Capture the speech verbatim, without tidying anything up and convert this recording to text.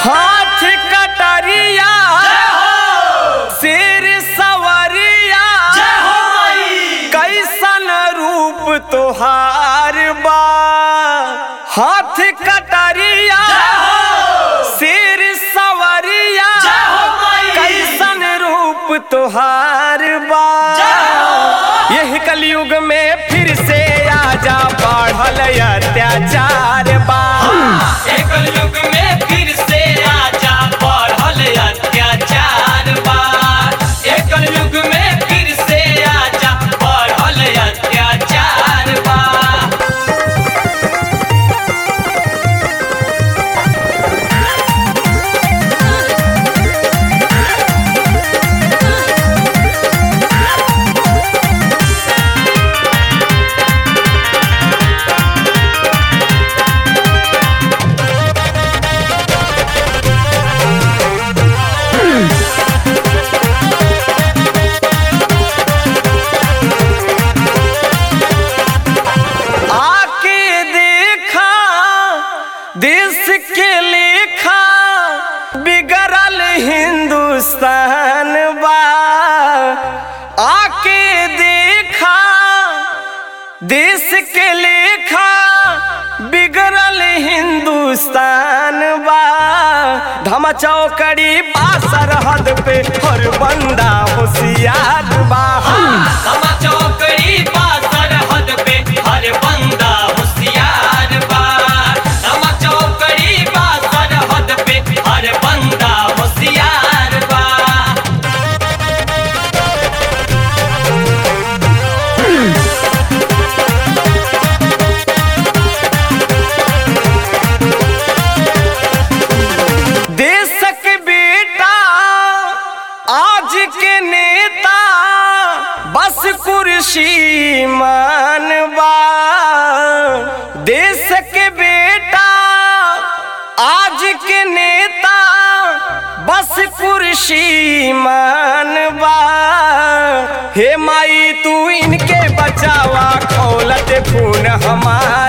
हाथ कटरिया सिर सवरिया कैसन रूप तोहार बा। हाथ कटरिया सिर सवरिया कैसन रूप तोहार बा। यही कलयुग में फिर से आजा बढ़ल अत्याचार बा। कलयुग में फिर से आजा बढ़ल अत्याचार बा। कलयुग में फिर से आजा बढ़ल अत्याचार बा। देश के लेखा बिगड़ल हिंदुस्तान बा। आके देखा देश के लेखा बिगड़ल हिंदुस्तान बा। धमा चौकड़ी बा सरहद पे हर बंदा होशियार बा। धमा चौकड़ी बा सरहद पे हर बंदा होशियार बा। हर बंदा होशियार बा। देश के बेटा आज के नेता बस कुर्सी मानवा। देश के बेटा आज के नेता बस कुर्सी मानवा। हे माई तू इनके बचावा खौलत खून हमार